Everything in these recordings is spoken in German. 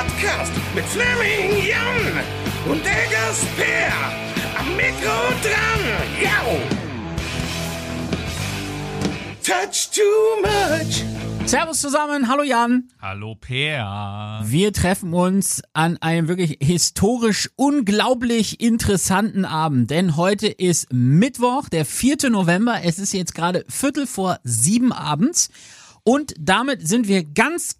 Podcast mit Fleming Jan und der Gasper am Mikro dran. Jau! Touch too much. Servus zusammen, hallo Jan. Hallo Peer. Wir treffen uns an einem wirklich historisch unglaublich interessanten Abend, denn heute ist Mittwoch, der 4. November. Es ist jetzt gerade 6:45 abends und damit sind wir ganz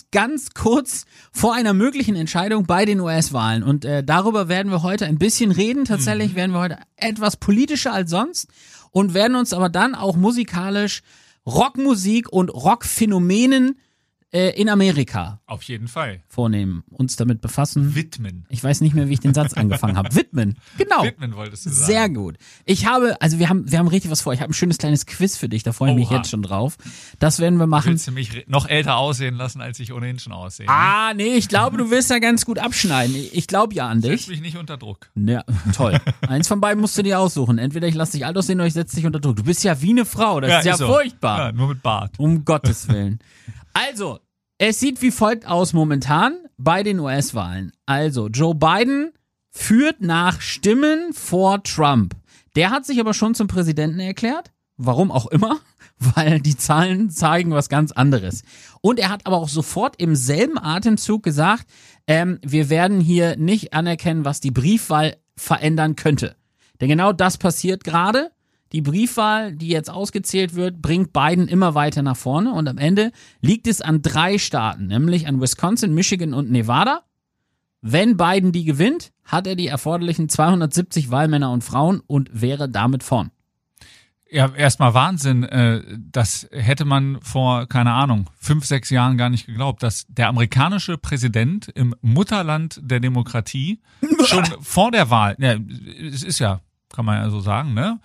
kurz vor einer möglichen Entscheidung bei den US-Wahlen und darüber werden wir heute ein bisschen reden. Tatsächlich werden wir heute etwas politischer als sonst und werden uns aber dann auch musikalisch Rockmusik und Rockphänomenen in Amerika Auf jeden Fall. vornehmen, uns damit befassen. Widmen. Ich weiß nicht mehr, wie ich den Satz angefangen habe. Widmen, genau. Widmen wolltest du sagen. Sehr gut. Wir haben richtig was vor. Ich habe ein schönes kleines Quiz für dich, da freue ich mich Oha. jetzt schon drauf. Das werden wir machen. Willst du mich noch älter aussehen lassen, als ich ohnehin schon aussehe? Ah, nee, ich glaube, du wirst da ganz gut abschneiden. Ich glaube ja an Setz dich. mich nicht unter Druck. Ja, toll. Eins von beiden musst du dir aussuchen. Entweder ich lasse dich alt aussehen oder ich setze dich unter Druck. Du bist ja wie eine Frau, das ist ja so. furchtbar. Ja, nur mit Bart. Um Gottes Willen. Also, es sieht wie folgt aus momentan bei den US-Wahlen. Also, Joe Biden führt nach Stimmen vor Trump. Der hat sich aber schon zum Präsidenten erklärt. Warum auch immer, weil die Zahlen zeigen was ganz anderes. Und er hat aber auch sofort im selben Atemzug gesagt, wir werden hier nicht anerkennen, was die Briefwahl verändern könnte. Denn genau das passiert gerade. Die Briefwahl, die jetzt ausgezählt wird, bringt Biden immer weiter nach vorne und am Ende liegt es an 3 Staaten, nämlich an Wisconsin, Michigan und Nevada. Wenn Biden die gewinnt, hat er die erforderlichen 270 Wahlmänner und Frauen und wäre damit vorn. Ja, erstmal Wahnsinn. Das hätte man vor, 5, 6 Jahren gar nicht geglaubt, dass der amerikanische Präsident im Mutterland der Demokratie schon vor der Wahl, es ist ja, kann man ja so sagen, ne?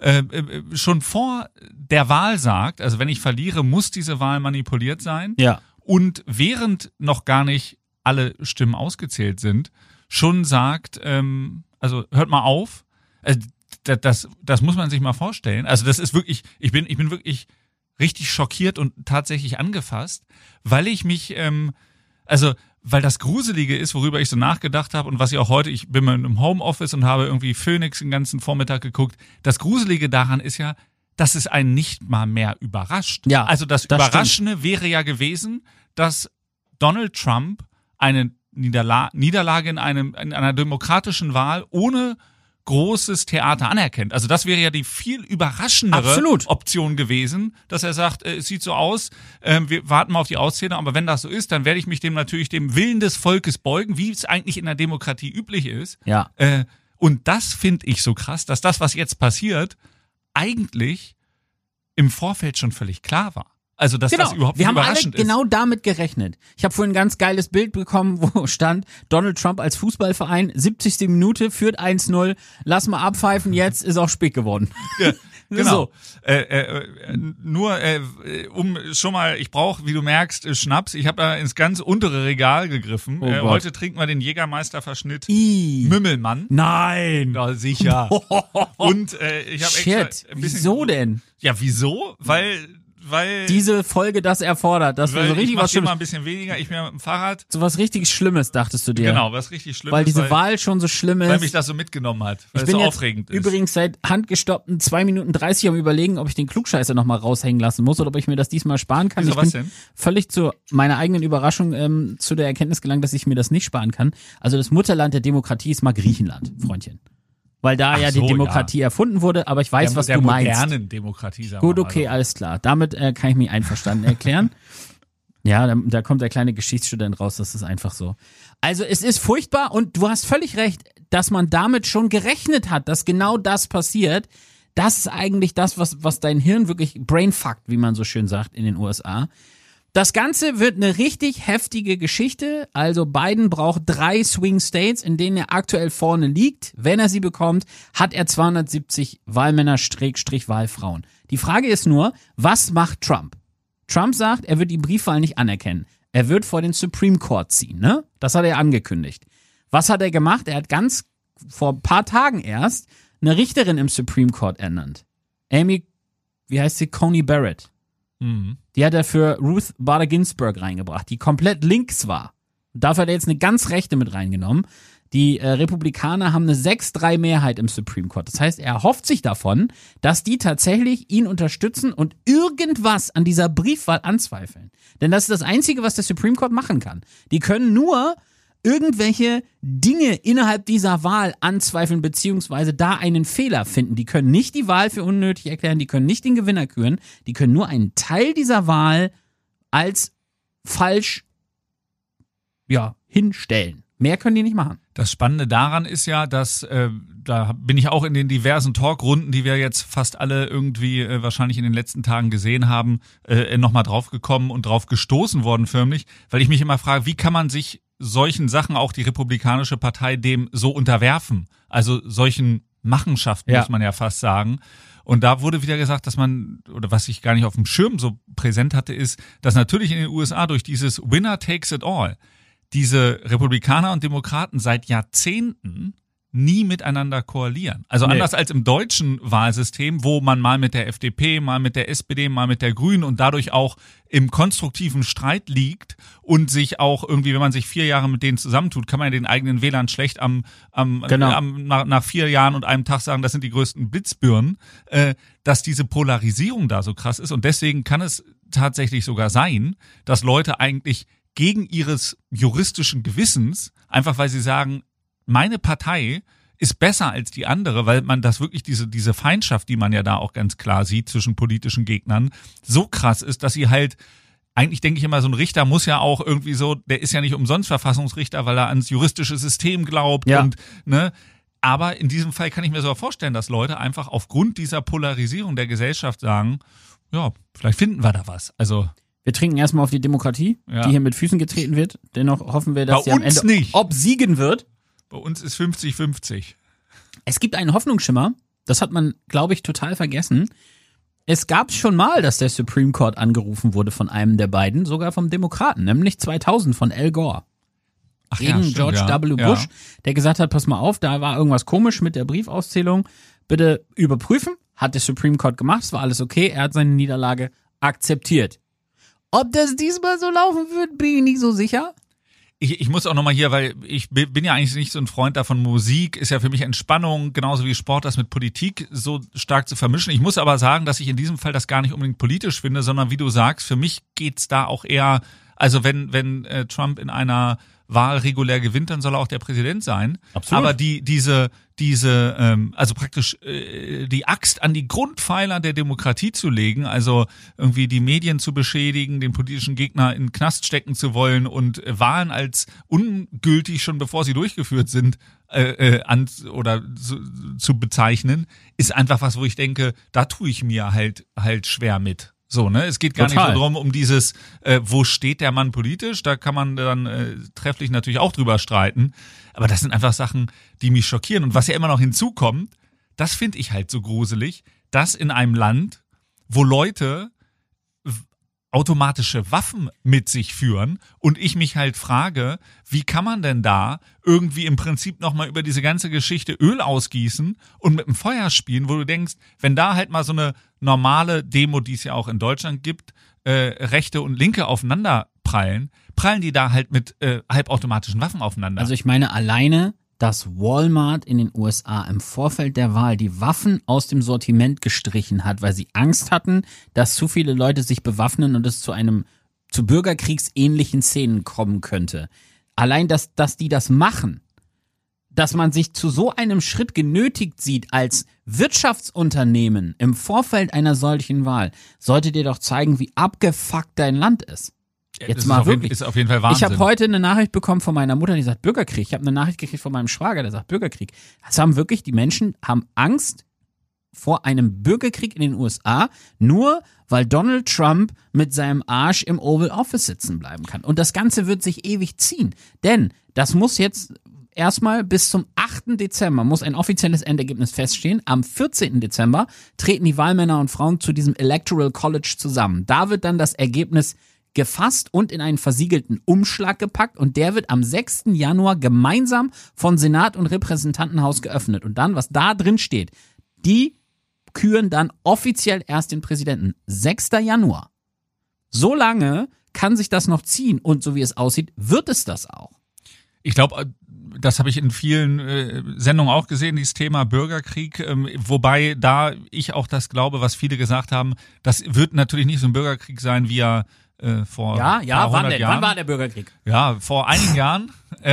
Schon vor der Wahl sagt, also wenn ich verliere, muss diese Wahl manipuliert sein. Ja. Und während noch gar nicht alle Stimmen ausgezählt sind, schon sagt, also hört mal auf, das muss man sich mal vorstellen. Also das ist wirklich, ich bin wirklich richtig schockiert und tatsächlich angefasst, weil ich mich, weil das Gruselige ist, worüber ich so nachgedacht habe und was ich auch heute, ich bin mal im Homeoffice und habe irgendwie Phoenix den ganzen Vormittag geguckt. Das Gruselige daran ist ja, dass es einen nicht mal mehr überrascht. Ja, also das Überraschende wäre ja gewesen, dass Donald Trump eine Niederlage in einer demokratischen Wahl ohne großes Theater anerkennt. Also das wäre ja die viel überraschendere Option gewesen, dass er sagt, es sieht so aus, wir warten mal auf die Auszählung, aber wenn das so ist, dann werde ich mich dem Willen des Volkes beugen, wie es eigentlich in der Demokratie üblich ist. Ja. Und das finde ich so krass, dass das, was jetzt passiert, eigentlich im Vorfeld schon völlig klar war. Also, dass das überhaupt nicht überraschend ist. Wir haben alle genau damit gerechnet. Ich habe vorhin ein ganz geiles Bild bekommen, wo stand, Donald Trump als Fußballverein, 70. Minute, führt 1-0, lass mal abpfeifen, jetzt ist auch spät geworden. Ja, genau. So. Um schon mal, ich brauche, wie du merkst, Schnaps. Ich habe da ins ganz untere Regal gegriffen. Oh Gott. Heute trinken wir den Jägermeister-Verschnitt Nein. Mümmelmann. Ja, sicher. Und ich habe extra ein bisschen... Wieso denn? Ja, wieso? Weil Diese Folge das erfordert, dass wir so richtig was Schlimmes. Schlimmes, Mal ein bisschen weniger, ich bin mit dem Fahrrad. so was richtig Schlimmes, dachtest du dir. Genau, was richtig Schlimmes. Weil diese Wahl schon so schlimm ist. Weil mich das so mitgenommen hat, weil es Ich so bin jetzt aufregend ist. übrigens seit handgestoppten 2 Minuten 30 am Überlegen, ob ich den Klugscheißer nochmal raushängen lassen muss oder ob ich mir das diesmal sparen kann. Wieso, Ich was bin denn? völlig zu meiner eigenen Überraschung zu der Erkenntnis gelangt, dass ich mir das nicht sparen kann. Also das Mutterland der Demokratie ist mal Griechenland, Freundchen. Weil da die Demokratie erfunden wurde, aber ich weiß, was du meinst. Der modernen Demokratie, sagen Gut, wir mal okay, so. alles klar. Damit kann ich mich einverstanden erklären. Ja, da kommt der kleine Geschichtsstudent raus, das ist einfach so. Also es ist furchtbar und du hast völlig recht, dass man damit schon gerechnet hat, dass genau das passiert. Das ist eigentlich das, was dein Hirn wirklich brainfuckt, wie man so schön sagt in den USA. Das Ganze wird eine richtig heftige Geschichte. Also Biden braucht 3 Swing States, in denen er aktuell vorne liegt. Wenn er sie bekommt, hat er 270 Wahlmänner-Wahlfrauen. Die Frage ist nur, was macht Trump? Trump sagt, er wird die Briefwahl nicht anerkennen. Er wird vor den Supreme Court ziehen, ne? Das hat er angekündigt. Was hat er gemacht? Er hat vor ein paar Tagen erst eine Richterin im Supreme Court ernannt. Coney Barrett. Mhm. Die hat er für Ruth Bader Ginsburg reingebracht, die komplett links war. Dafür hat er jetzt eine ganz Rechte mit reingenommen. Die Republikaner haben eine 6-3 Mehrheit im Supreme Court. Das heißt, er erhofft sich davon, dass die tatsächlich ihn unterstützen und irgendwas an dieser Briefwahl anzweifeln. Denn das ist das Einzige, was der Supreme Court machen kann. Die können nur irgendwelche Dinge innerhalb dieser Wahl anzweifeln, beziehungsweise da einen Fehler finden. Die können nicht die Wahl für unnötig erklären, die können nicht den Gewinner küren, die können nur einen Teil dieser Wahl als falsch hinstellen. Mehr können die nicht machen. Das Spannende daran ist ja, dass, da bin ich auch in den diversen Talkrunden, die wir jetzt fast alle irgendwie wahrscheinlich in den letzten Tagen gesehen haben, nochmal drauf gekommen und drauf gestoßen worden förmlich, weil ich mich immer frage, wie kann man sich solchen Sachen, auch die Republikanische Partei, dem so unterwerfen? Also solchen Machenschaften, muss man ja fast sagen. Und da wurde wieder gesagt, dass man, oder was ich gar nicht auf dem Schirm so präsent hatte, ist, dass natürlich in den USA durch dieses Winner takes it all diese Republikaner und Demokraten seit Jahrzehnten nie miteinander koalieren. Also anders als im deutschen Wahlsystem, wo man mal mit der FDP, mal mit der SPD, mal mit der Grünen und dadurch auch im konstruktiven Streit liegt und sich auch irgendwie, wenn man sich 4 Jahre mit denen zusammentut, kann man ja den eigenen Wählern schlecht nach 4 Jahren und einem Tag sagen, das sind die größten Blitzbirnen, dass diese Polarisierung da so krass ist. Und deswegen kann es tatsächlich sogar sein, dass Leute eigentlich gegen ihres juristischen Gewissens, einfach weil sie sagen, meine Partei ist besser als die andere, weil man das wirklich, diese Feindschaft, die man ja da auch ganz klar sieht zwischen politischen Gegnern, so krass ist, dass sie halt, eigentlich denke ich immer, so ein Richter muss ja auch irgendwie so, der ist ja nicht umsonst Verfassungsrichter, weil er ans juristische System glaubt und, ne. Aber in diesem Fall kann ich mir sogar vorstellen, dass Leute einfach aufgrund dieser Polarisierung der Gesellschaft sagen, ja, vielleicht finden wir da was. Also, wir trinken erstmal auf die Demokratie, die hier mit Füßen getreten wird. Dennoch hoffen wir, dass sie am Ende obsiegen wird. Bei uns ist 50-50. Es gibt einen Hoffnungsschimmer, das hat man, glaube ich, total vergessen. Es gab schon mal, dass der Supreme Court angerufen wurde von einem der beiden, sogar vom Demokraten, nämlich 2000 von Al Gore. Gegen George W. Bush, der gesagt hat, pass mal auf, da war irgendwas komisch mit der Briefauszählung, bitte überprüfen. Hat der Supreme Court gemacht, es war alles okay, er hat seine Niederlage akzeptiert. Ob das diesmal so laufen wird, bin ich nicht so sicher. Ich muss auch nochmal hier, weil ich bin ja eigentlich nicht so ein Freund davon, Musik ist ja für mich Entspannung, genauso wie Sport, das mit Politik so stark zu vermischen. Ich muss aber sagen, dass ich in diesem Fall das gar nicht unbedingt politisch finde, sondern wie du sagst, für mich geht's da auch eher, also wenn Trump in einer Wahl regulär gewinnt, dann soll er auch der Präsident sein. Absolut. Aber also praktisch die Axt an die Grundpfeiler der Demokratie zu legen, also irgendwie die Medien zu beschädigen, den politischen Gegner in den Knast stecken zu wollen und Wahlen als ungültig schon bevor sie durchgeführt sind zu bezeichnen, ist einfach was, wo ich denke, da tue ich mir halt schwer mit. So, ne? Es geht gar nicht so drum um dieses, wo steht der Mann politisch? Da kann man dann trefflich natürlich auch drüber streiten. Aber das sind einfach Sachen, die mich schockieren. Und was ja immer noch hinzukommt, das finde ich halt so gruselig, dass in einem Land, wo Leute automatische Waffen mit sich führen und ich mich halt frage, wie kann man denn da irgendwie im Prinzip nochmal über diese ganze Geschichte Öl ausgießen und mit dem Feuer spielen, wo du denkst, wenn da halt mal so eine normale Demo, die es ja auch in Deutschland gibt, Rechte und Linke aufeinander prallen die da halt mit halbautomatischen Waffen aufeinander. Also ich meine alleine, dass Walmart in den USA im Vorfeld der Wahl die Waffen aus dem Sortiment gestrichen hat, weil sie Angst hatten, dass zu viele Leute sich bewaffnen und es zu bürgerkriegsähnlichen Szenen kommen könnte. Allein, dass die das machen, dass man sich zu so einem Schritt genötigt sieht als Wirtschaftsunternehmen im Vorfeld einer solchen Wahl, sollte dir doch zeigen, wie abgefuckt dein Land ist. Jetzt mal wirklich. Ist auf jeden Fall Wahnsinn. Ich habe heute eine Nachricht bekommen von meiner Mutter, die sagt Bürgerkrieg. Ich habe eine Nachricht gekriegt von meinem Schwager, der sagt Bürgerkrieg. Die Menschen haben Angst vor einem Bürgerkrieg in den USA, nur weil Donald Trump mit seinem Arsch im Oval Office sitzen bleiben kann. Und das Ganze wird sich ewig ziehen. Denn das muss jetzt erstmal bis zum 8. Dezember muss ein offizielles Endergebnis feststehen. Am 14. Dezember treten die Wahlmänner und Frauen zu diesem Electoral College zusammen. Da wird dann das Ergebnis gefasst und in einen versiegelten Umschlag gepackt und der wird am 6. Januar gemeinsam von Senat und Repräsentantenhaus geöffnet. Und dann, was da drin steht, die küren dann offiziell erst den Präsidenten. 6. Januar. So lange kann sich das noch ziehen und so wie es aussieht, wird es das auch. Ich glaube, das habe ich in vielen Sendungen auch gesehen, dieses Thema Bürgerkrieg, wobei da ich auch das glaube, was viele gesagt haben, das wird natürlich nicht so ein Bürgerkrieg sein, wie er vor Ja, paar wann 100 denn? Jahren. Wann war der Bürgerkrieg? Ja, vor einigen Jahren.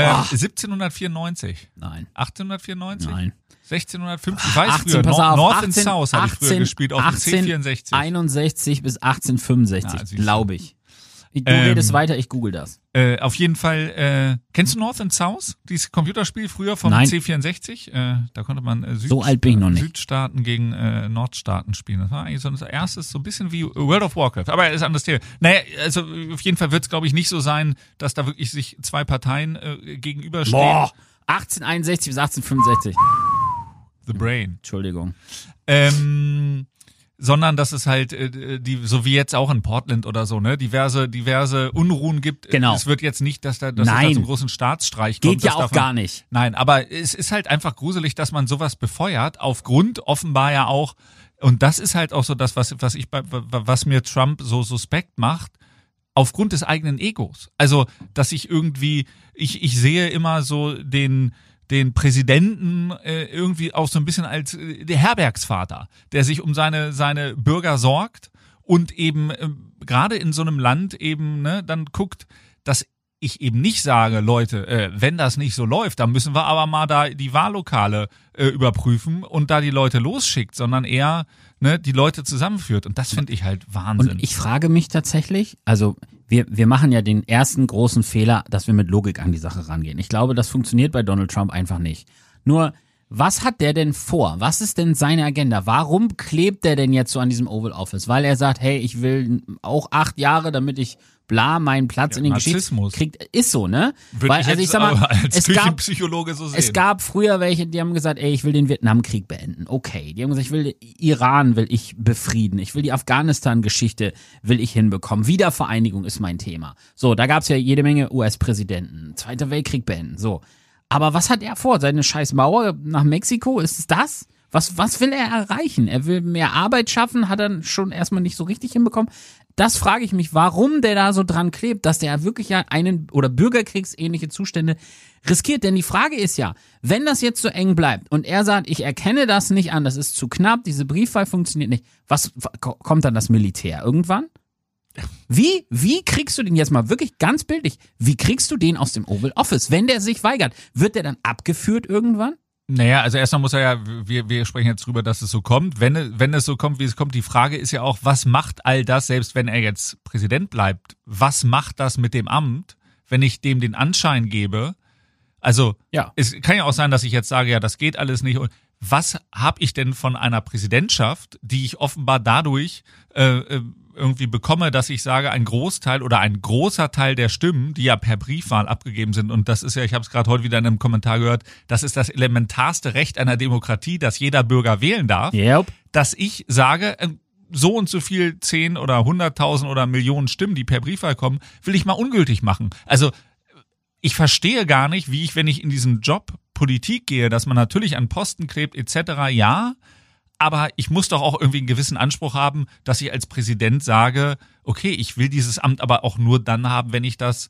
1794. Nein. 1894? Nein. 1650, ich weiß 18, früher, pass auf, North 18, and South habe ich früher gespielt, auf dem C64. 1861 bis 1865, Ja, siehst du. glaube ich. Du redest weiter, ich google das. Auf jeden Fall, kennst du North and South? Dieses Computerspiel früher vom Nein. C64? Da konnte man So alt bin ich noch nicht. Südstaaten gegen Nordstaaten spielen. Das war eigentlich so unser erstes, so ein bisschen wie World of Warcraft. Aber ist ein anderes Thema. Naja, also auf jeden Fall wird es, glaube ich, nicht so sein, dass da wirklich sich zwei Parteien gegenüberstehen. Boah, 1861 bis 1865. The Brain. Entschuldigung. Sondern dass es halt so wie jetzt auch in Portland oder so, ne, diverse Unruhen gibt. Genau. Es wird jetzt nicht, dass es da Nein. zum großen Staatsstreich kommt. Geht ja dass auch davon, gar nicht. Nein, aber es ist halt einfach gruselig, dass man sowas befeuert, aufgrund offenbar ja auch, und das ist halt auch so das, was mir Trump so suspekt macht, aufgrund des eigenen Egos. Also, dass ich irgendwie, ich sehe immer so den Präsidenten irgendwie auch so ein bisschen als der Herbergsvater, der sich um seine Bürger sorgt und eben gerade in so einem Land eben dann guckt, dass ich eben nicht sage, Leute, wenn das nicht so läuft, dann müssen wir aber mal da die Wahllokale überprüfen und da die Leute losschickt, sondern eher die Leute zusammenführt. Und das finde ich halt Wahnsinn. Und ich frage mich tatsächlich, also wir machen ja den ersten großen Fehler, dass wir mit Logik an die Sache rangehen. Ich glaube, das funktioniert bei Donald Trump einfach nicht. Nur, was hat der denn vor? Was ist denn seine Agenda? Warum klebt der denn jetzt so an diesem Oval Office? Weil er sagt, hey, ich will auch 8 Jahre, damit ich meinen Platz in den Geschichten kriegt. Ist so, ne? Würde ich jetzt sag mal, als Küchenpsychologe so sehen. Es gab früher welche, die haben gesagt, ey, ich will den Vietnamkrieg beenden. Okay. Die haben gesagt, ich will Iran will ich befrieden. Ich will die Afghanistan-Geschichte will ich hinbekommen. Wiedervereinigung ist mein Thema. So, da gab's ja jede Menge US-Präsidenten. Zweiter Weltkrieg beenden. So. Aber was hat er vor? Seine scheiß Mauer nach Mexiko? Ist es das? Was will er erreichen? Er will mehr Arbeit schaffen, hat er schon erstmal nicht so richtig hinbekommen. Das frage ich mich, warum der da so dran klebt, dass der wirklich ja oder bürgerkriegsähnliche Zustände riskiert. Denn die Frage ist ja, wenn das jetzt so eng bleibt und er sagt, ich erkenne das nicht an, das ist zu knapp, diese Briefwahl funktioniert nicht, kommt dann das Militär irgendwann? Wie kriegst du den jetzt mal wirklich ganz bildlich, wie kriegst du den aus dem Oval Office? Wenn der sich weigert, wird der dann abgeführt irgendwann? Naja, also erstmal muss er ja, wir sprechen jetzt drüber, dass es so kommt. Wenn es so kommt, wie es kommt, die Frage ist ja auch, was macht all das, selbst wenn er jetzt Präsident bleibt, was macht das mit dem Amt, wenn ich dem den Anschein gebe? Also, ja. Es kann ja auch sein, dass ich jetzt sage, ja, das geht alles nicht. Und was habe ich denn von einer Präsidentschaft, die ich offenbar dadurch irgendwie bekomme, dass ich sage, ein Großteil oder ein großer Teil der Stimmen, die ja per Briefwahl abgegeben sind, und das ist ja, ich habe es gerade heute wieder in einem Kommentar gehört, das ist das elementarste Recht einer Demokratie, dass jeder Bürger wählen darf, dass ich sage, so und so viel 10 oder 100.000 oder Millionen Stimmen, die per Briefwahl kommen, will ich mal ungültig machen. Also ich verstehe gar nicht, wie ich, wenn ich in diesen Job Politik gehe, dass man natürlich an Posten klebt etc., ja, aber ich muss doch auch irgendwie einen gewissen Anspruch haben, dass ich als Präsident sage, okay, ich will dieses Amt aber auch nur dann haben, wenn ich das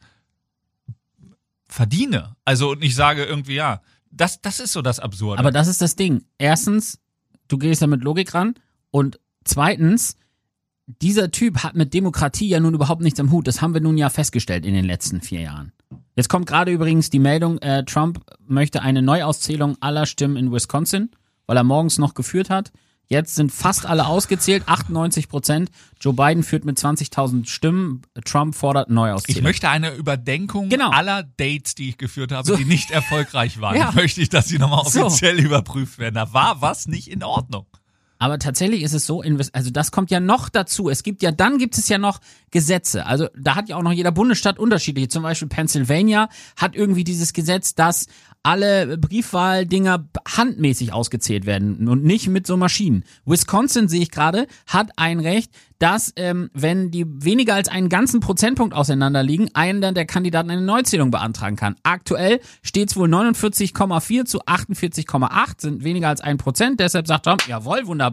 verdiene. Also und nicht sage irgendwie, ja, das ist so das Absurde. Aber das ist das Ding. Erstens, du gehst da mit Logik ran, und zweitens, dieser Typ hat mit Demokratie ja nun überhaupt nichts am Hut. Das haben wir nun ja festgestellt in den letzten 4 Jahren. Jetzt kommt gerade übrigens die Meldung, Trump möchte eine Neuauszählung aller Stimmen in Wisconsin, weil er morgens noch geführt hat. Jetzt sind fast alle ausgezählt, 98%. Joe Biden führt mit 20.000 Stimmen. Trump fordert Neuauszählung. Ich möchte eine Überdenkung aller Dates, die ich geführt habe, die nicht erfolgreich waren. Ja. Möchte ich, dass sie nochmal offiziell überprüft werden. Da war was nicht in Ordnung. Aber tatsächlich ist es so, also das kommt ja noch dazu. Dann gibt es ja noch Gesetze. Also da hat ja auch noch jeder Bundesstaat unterschiedliche. Zum Beispiel Pennsylvania hat irgendwie dieses Gesetz, dass alle Briefwahldinger handmäßig ausgezählt werden und nicht mit so Maschinen. Wisconsin, sehe ich gerade, hat ein Recht, dass, wenn die weniger als einen ganzen Prozentpunkt auseinander liegen, einer der Kandidaten eine Neuzählung beantragen kann. Aktuell steht es wohl 49,4 zu 48,8, sind weniger als 1%. Deshalb sagt Trump, jawohl, wunderbar,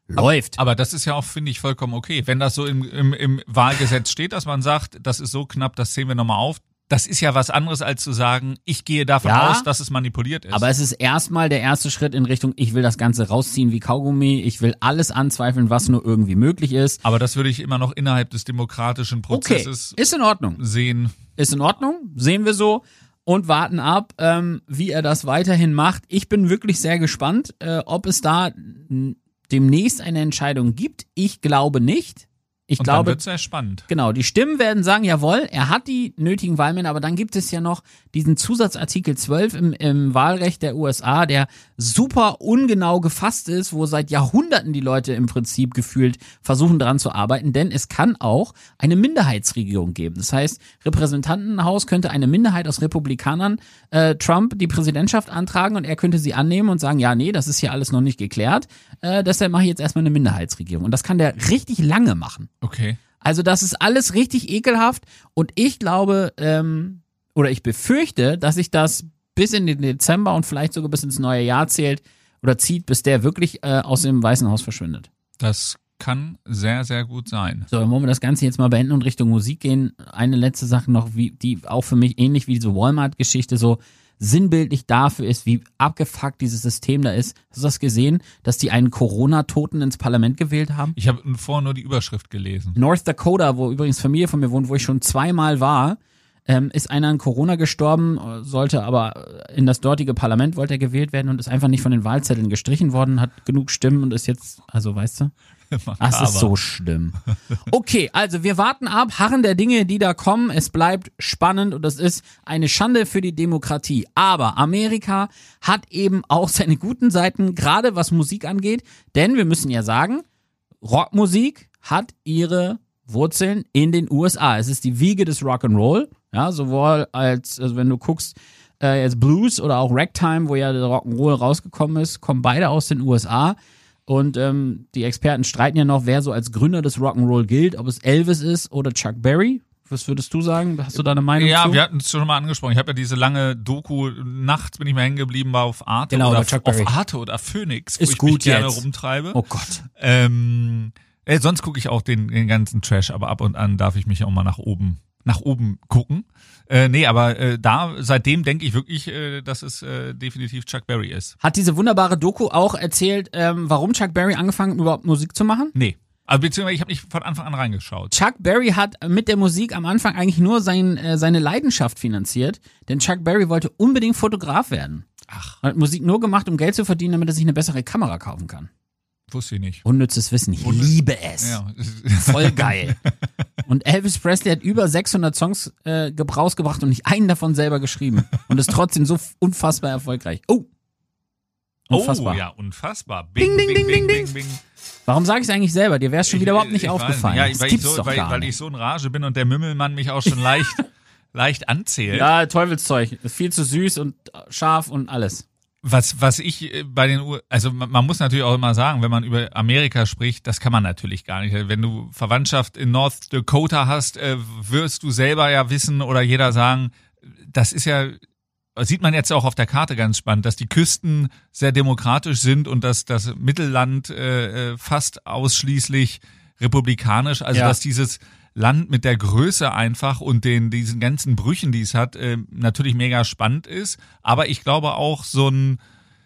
läuft. Aber das ist ja auch, finde ich, vollkommen okay. Wenn das so im Wahlgesetz steht, dass man sagt, das ist so knapp, das zählen wir nochmal auf. Das ist ja was anderes, als zu sagen, ich gehe davon aus, dass es manipuliert ist. Aber es ist erstmal der erste Schritt in Richtung, ich will das Ganze rausziehen wie Kaugummi, ich will alles anzweifeln, was nur irgendwie möglich ist. Aber das würde ich immer noch innerhalb des demokratischen Prozesses ist in Ordnung. sehen. Ist in Ordnung, sehen wir so und warten ab, wie er das weiterhin macht. Ich bin wirklich sehr gespannt, ob es da demnächst eine Entscheidung gibt. Ich glaube nicht. Ich Und glaube, dann wird es sehr spannend. genau, die Stimmen werden sagen, jawohl, er hat die nötigen Wahlmänner, aber dann gibt es ja noch diesen Zusatzartikel 12 im Wahlrecht der USA, der super ungenau gefasst ist, wo seit Jahrhunderten die Leute im Prinzip gefühlt versuchen daran zu arbeiten, denn es kann auch eine Minderheitsregierung geben. Das heißt, Repräsentantenhaus könnte eine Minderheit aus Republikanern Trump die Präsidentschaft antragen und er könnte sie annehmen und sagen, ja, nee, das ist hier alles noch nicht geklärt, deshalb mache ich jetzt erstmal eine Minderheitsregierung. Und das kann der richtig lange machen. Okay. Also das ist alles richtig ekelhaft und ich glaube, oder ich befürchte, dass sich das bis in den Dezember und vielleicht sogar bis ins neue Jahr zieht, bis der wirklich aus dem Weißen Haus verschwindet. Das kann sehr, sehr gut sein. So, dann wollen wir das Ganze jetzt mal beenden und Richtung Musik gehen. Eine letzte Sache noch, die auch für mich ähnlich wie diese Walmart-Geschichte so sinnbildlich dafür ist, wie abgefuckt dieses System da ist. Hast du das gesehen, dass die einen Corona-Toten ins Parlament gewählt haben? Ich habe vorher nur die Überschrift gelesen. North Dakota, wo übrigens Familie von mir wohnt, wo ich schon zweimal war, ist einer an Corona gestorben, sollte aber in das dortige Parlament wollte er gewählt werden und ist einfach nicht von den Wahlzetteln gestrichen worden, hat genug Stimmen und ist jetzt, also weißt du, das ist so schlimm. Okay, also wir warten ab, harren der Dinge, die da kommen, es bleibt spannend und das ist eine Schande für die Demokratie. Aber Amerika hat eben auch seine guten Seiten, gerade was Musik angeht, denn wir müssen ja sagen, Rockmusik hat ihre Wurzeln in den USA. Es ist die Wiege des Rock'n'Roll, ja, sowohl also wenn du guckst, jetzt Blues oder auch Ragtime, wo ja der Rock'n'Roll rausgekommen ist, kommen beide aus den USA. Und die Experten streiten ja noch, wer so als Gründer des Rock'n'Roll gilt, ob es Elvis ist oder Chuck Berry. Was würdest du sagen? Hast du da eine Meinung zu? Ja, wir hatten es schon mal angesprochen. Ich habe ja diese lange Doku, nachts bin ich mal hängen geblieben, war auf Arte, Genau, oder Chuck auf Berry. Arte oder Phoenix, wo Ist ich gut mich gerne jetzt. rumtreibe. Oh Gott. Sonst gucke ich auch den ganzen Trash, aber ab und an darf ich mich auch mal nach oben gucken. Seitdem denke ich wirklich, dass es definitiv Chuck Berry ist. Hat diese wunderbare Doku auch erzählt, warum Chuck Berry angefangen hat, überhaupt Musik zu machen? Nee. Also beziehungsweise ich habe nicht von Anfang an reingeschaut. Chuck Berry hat mit der Musik am Anfang eigentlich nur seine Leidenschaft finanziert, denn Chuck Berry wollte unbedingt Fotograf werden. Ach. Er hat Musik nur gemacht, um Geld zu verdienen, damit er sich eine bessere Kamera kaufen kann. Wusste ich nicht. Unnützes Wissen, ich liebe es. Ja. Voll geil. Und Elvis Presley hat über 600 Songs rausgebracht und nicht einen davon selber geschrieben. Und ist trotzdem so unfassbar erfolgreich. Oh. Unfassbar. Oh, ja, unfassbar. Ding, ding, ding, ding, ding. Bing. Warum sage ich es eigentlich selber? Dir wäre es schon wieder überhaupt nicht aufgefallen. Ja, das weil gibt's doch gar weil nicht. ich so in Rage bin und der Mümmelmann mich auch schon leicht anzählt. Ja, Teufelszeug. Ist viel zu süß und scharf und alles. Was ich bei also man muss natürlich auch immer sagen, wenn man über Amerika spricht, das kann man natürlich gar nicht. Wenn du Verwandtschaft in North Dakota hast, wirst du selber ja wissen oder jeder sagen, das ist ja, sieht man jetzt auch auf der Karte ganz spannend, dass die Küsten sehr demokratisch sind und dass das Mittelland fast ausschließlich republikanisch, also Ja. dass dieses Land mit der Größe einfach und diesen ganzen Brüchen, die es hat, natürlich mega spannend ist. Aber ich glaube auch so ein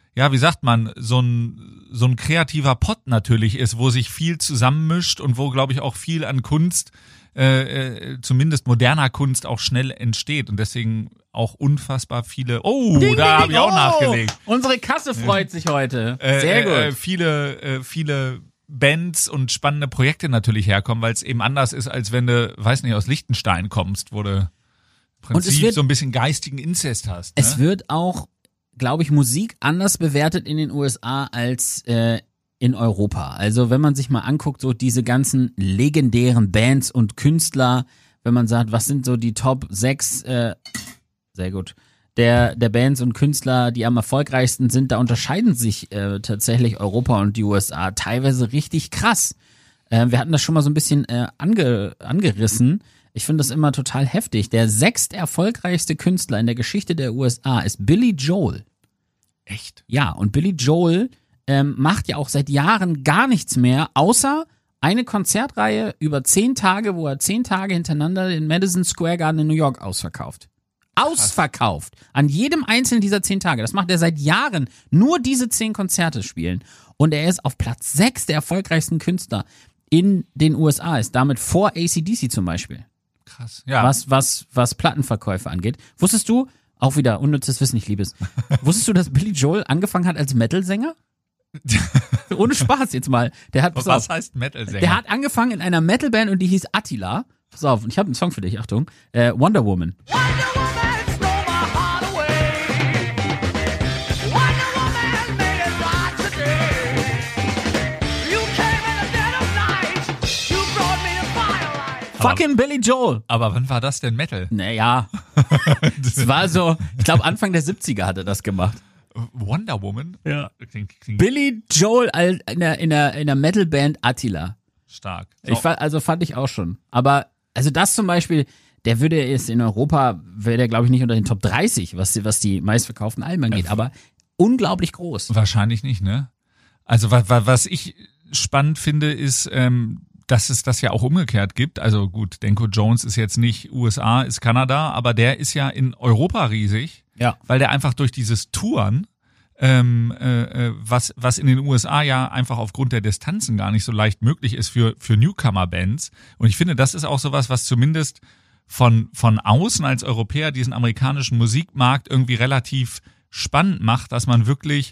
kreativer Pott natürlich ist, wo sich viel zusammenmischt und wo, glaube ich, auch viel an Kunst, zumindest moderner Kunst, auch schnell entsteht. Und deswegen auch unfassbar viele. Oh, da habe ich auch nachgelegt. Unsere Kasse freut sich heute. Sehr gut. Viele Bands und spannende Projekte natürlich herkommen, weil es eben anders ist, als wenn du, weiß nicht, aus Liechtenstein kommst, wo du im Prinzip so ein bisschen geistigen Inzest hast. Ne? Es wird auch, glaube ich, Musik anders bewertet in den USA als in Europa. Also wenn man sich mal anguckt, so diese ganzen legendären Bands und Künstler, wenn man sagt, was sind so die Top 6, sehr gut, der Bands und Künstler, die am erfolgreichsten sind, da unterscheiden sich tatsächlich Europa und die USA teilweise richtig krass. Wir hatten das schon mal so ein bisschen angerissen. Ich finde das immer total heftig. Der 6. erfolgreichste Künstler in der Geschichte der USA ist Billy Joel. Echt? Ja, und Billy Joel macht ja auch seit Jahren gar nichts mehr, außer eine Konzertreihe über 10 Tage, wo er 10 Tage hintereinander den Madison Square Garden in New York ausverkauft. Ausverkauft. An jedem einzelnen dieser 10 Tage. Das macht er seit Jahren. Nur diese 10 Konzerte spielen. Und er ist auf Platz 6 der erfolgreichsten Künstler in den USA. Ist damit vor AC/DC zum Beispiel. Krass. Ja. Was Plattenverkäufe angeht. Wusstest du, auch wieder unnützes Wissen, ich liebe es. Wusstest du, dass Billy Joel angefangen hat als Metal-Sänger? Ohne Spaß jetzt mal. Was heißt Metal-Sänger? Der hat angefangen in einer Metal-Band und die hieß Attila. Pass auf, ich habe einen Song für dich, Achtung. Wonder Woman. Fucking Billy Joel. Aber wann war das denn Metal? Naja, es war so, ich glaube Anfang der 70er hat er das gemacht. Wonder Woman? Ja. Billy Joel in der Metalband Attila. Stark. Fand ich auch schon. Aber, also das zum Beispiel, der würde jetzt in Europa, wäre der glaube ich nicht unter den Top 30, was die meistverkauften Alben angeht, aber unglaublich groß. Wahrscheinlich nicht, ne? Also was ich spannend finde, ist, dass es das ja auch umgekehrt gibt. Also gut, Denko Jones ist jetzt nicht USA, ist Kanada, aber der ist ja in Europa riesig, weil der einfach durch dieses Touren, was in den USA ja einfach aufgrund der Distanzen gar nicht so leicht möglich ist für Newcomer-Bands. Und ich finde, das ist auch sowas, was zumindest von außen als Europäer diesen amerikanischen Musikmarkt irgendwie relativ spannend macht, dass man wirklich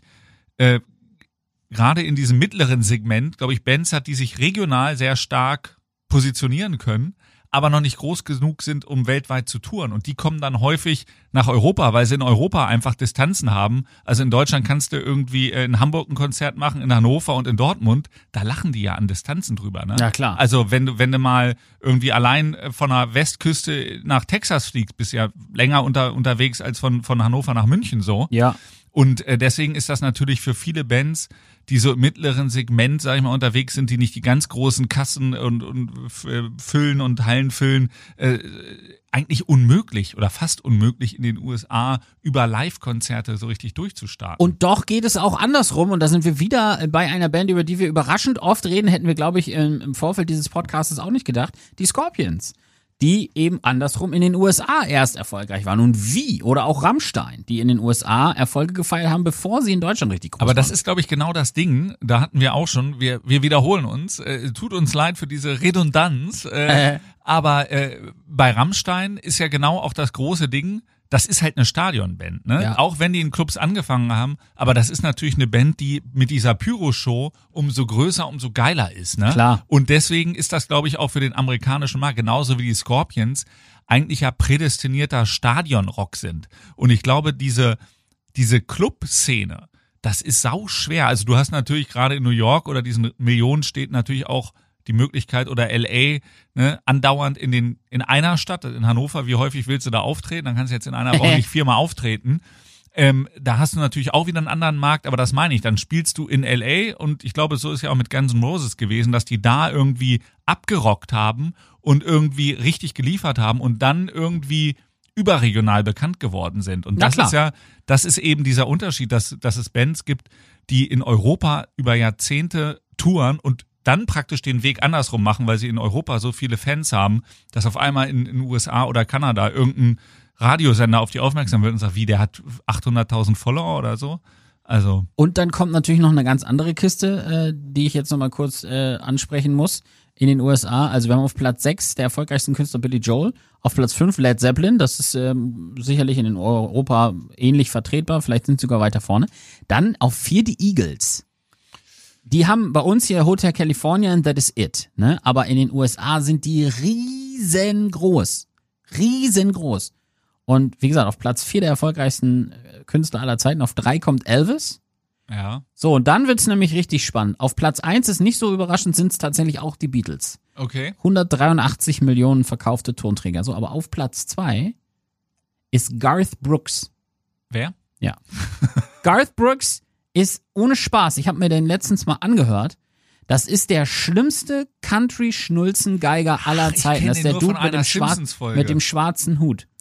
gerade in diesem mittleren Segment, glaube ich, Bands hat, die sich regional sehr stark positionieren können, aber noch nicht groß genug sind, um weltweit zu touren. Und die kommen dann häufig nach Europa, weil sie in Europa einfach Distanzen haben. Also in Deutschland kannst du irgendwie in Hamburg ein Konzert machen, in Hannover und in Dortmund. Da lachen die ja an Distanzen drüber, ne? Ja, klar. Also wenn du mal irgendwie allein von der Westküste nach Texas fliegst, bist ja länger unterwegs als von Hannover nach München so. Ja. Und deswegen ist das natürlich für viele Bands, die so im mittleren Segment, sag ich mal, unterwegs sind, die nicht die ganz großen Kassen und füllen und Hallen füllen, eigentlich unmöglich oder fast unmöglich in den USA über Live-Konzerte so richtig durchzustarten. Und doch geht es auch andersrum und da sind wir wieder bei einer Band, über die wir überraschend oft reden, hätten wir, glaube ich, im Vorfeld dieses Podcasts auch nicht gedacht, die Scorpions. Die eben andersrum in den USA erst erfolgreich waren. Und wie? Oder auch Rammstein, die in den USA Erfolge gefeiert haben, bevor sie in Deutschland richtig groß waren. Aber das ist, glaube ich, genau das Ding. Da hatten wir auch schon, wir wiederholen uns. Tut uns leid für diese Redundanz. Aber bei Rammstein ist ja genau auch das große Ding, das ist halt eine Stadionband, ne? Ja. Auch wenn die in Clubs angefangen haben, aber das ist natürlich eine Band, die mit dieser Pyro-Show umso größer, umso geiler ist, ne? Klar. Und deswegen ist das, glaube ich, auch für den amerikanischen Markt, genauso wie die Scorpions, eigentlich ja prädestinierter Stadionrock sind. Und ich glaube, diese Club-Szene, das ist sau schwer. Also du hast natürlich gerade in New York oder diesen Millionenstädten natürlich auch die Möglichkeit oder LA, ne, andauernd in einer Stadt, in Hannover, wie häufig willst du da auftreten? Dann kannst du jetzt in einer Woche nicht 4-mal auftreten. Da hast du natürlich auch wieder einen anderen Markt, aber das meine ich, dann spielst du in LA und ich glaube, so ist ja auch mit Guns N' Roses gewesen, dass die da irgendwie abgerockt haben und irgendwie richtig geliefert haben und dann irgendwie überregional bekannt geworden sind. Und das ist eben dieser Unterschied, dass es Bands gibt, die in Europa über Jahrzehnte touren und dann praktisch den Weg andersrum machen, weil sie in Europa so viele Fans haben, dass auf einmal in den USA oder Kanada irgendein Radiosender auf die aufmerksam wird und sagt, wie, der hat 800.000 Follower oder so. Also. Und dann kommt natürlich noch eine ganz andere Kiste, die ich jetzt nochmal kurz ansprechen muss. In den USA, also wir haben auf Platz 6 der erfolgreichsten Künstler Billy Joel, auf Platz 5 Led Zeppelin, das ist sicherlich in Europa ähnlich vertretbar, vielleicht sind sie sogar weiter vorne. Dann auf 4 die Eagles. Die haben bei uns hier Hotel California and That Is It, ne? Aber in den USA sind die riesengroß. Riesengroß. Und wie gesagt, auf Platz 4 der erfolgreichsten Künstler aller Zeiten, auf 3 kommt Elvis. Ja. So, und dann wird's nämlich richtig spannend. Auf Platz 1 ist nicht so überraschend, sind's tatsächlich auch die Beatles. Okay. 183 Millionen verkaufte Tonträger. So, aber auf Platz 2 ist Garth Brooks. Wer? Ja. Garth Brooks ist ohne Spaß, ich habe mir den letztens mal angehört, das ist der schlimmste Country-Schnulzen-Geiger aller Zeiten. Das ist der Dude mit dem schwarzen Hut.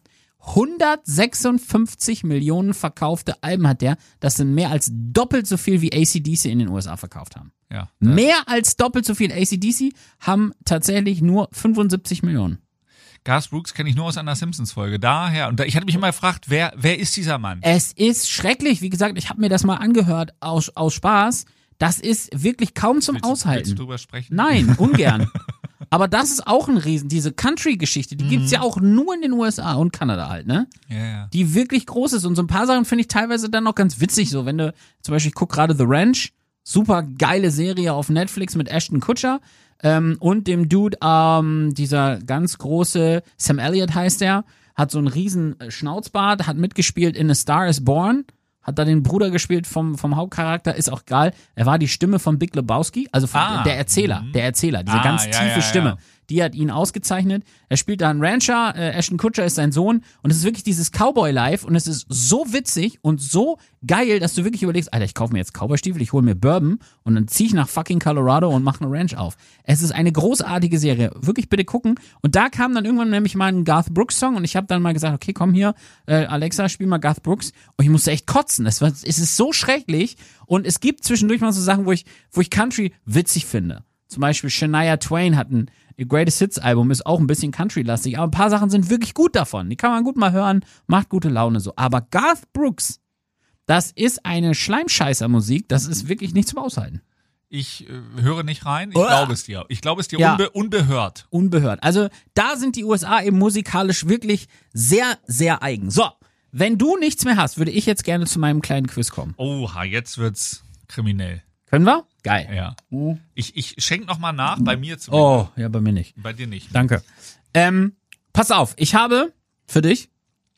156 Millionen verkaufte Alben hat der. Das sind mehr als doppelt so viel wie AC/DC in den USA verkauft haben. Ja. Mehr als doppelt so viel. AC/DC haben tatsächlich nur 75 Millionen. Garth Brooks kenne ich nur aus einer Simpsons-Folge. Daher, und ich hatte mich immer gefragt, wer ist dieser Mann? Es ist schrecklich. Wie gesagt, ich habe mir das mal angehört aus Spaß. Das ist wirklich kaum zum Aushalten. Willst du drüber sprechen? Nein, ungern. Aber das ist auch ein Riesen. Diese Country-Geschichte, die gibt's ja auch nur in den USA und Kanada halt, ne? Ja. Die wirklich groß ist. Und so ein paar Sachen finde ich teilweise dann noch ganz witzig. So, wenn du, zum Beispiel, ich gucke gerade The Ranch, super geile Serie auf Netflix mit Ashton Kutcher und dem Dude, dieser ganz große, Sam Elliott heißt der, hat so einen riesen Schnauzbart, hat mitgespielt in A Star is Born, hat da den Bruder gespielt vom Hauptcharakter, ist auch geil. Er war die Stimme von Big Lebowski, also der Erzähler, diese ganz tiefe Stimme. Die hat ihn ausgezeichnet. Er spielt da einen Rancher, Ashton Kutcher ist sein Sohn und es ist wirklich dieses Cowboy-Life und es ist so witzig und so geil, dass du wirklich überlegst, Alter, ich kaufe mir jetzt Cowboy-Stiefel, ich hole mir Bourbon und dann ziehe ich nach fucking Colorado und mache eine Ranch auf. Es ist eine großartige Serie. Wirklich bitte gucken. Und da kam dann irgendwann nämlich mal ein Garth Brooks-Song und ich habe dann mal gesagt, okay, komm hier, Alexa, spiel mal Garth Brooks. Und ich musste echt kotzen. Es ist so schrecklich und es gibt zwischendurch mal so Sachen, wo ich Country witzig finde. Zum Beispiel Shania Twain hat ein Greatest Hits Album, ist auch ein bisschen Country-lastig, aber ein paar Sachen sind wirklich gut davon. Die kann man gut mal hören, macht gute Laune so. Aber Garth Brooks, das ist eine Schleimscheißer-Musik, das ist wirklich nicht zum Aushalten. Ich höre nicht rein, ich glaube es dir. Ich glaube es dir Ja. unbehört. Unbehört. Also da sind die USA eben musikalisch wirklich sehr, sehr eigen. So, wenn du nichts mehr hast, würde ich jetzt gerne zu meinem kleinen Quiz kommen. Oha, jetzt wird's kriminell. Können wir? Geil. Ja. Oh. Ich schenke noch mal nach, bei mir zumindest. Oh, ja, bei mir nicht. Bei dir nicht. Danke. Pass auf, ich habe für dich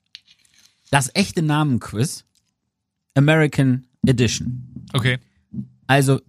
das echte Namen-Quiz American Edition. Okay. Also,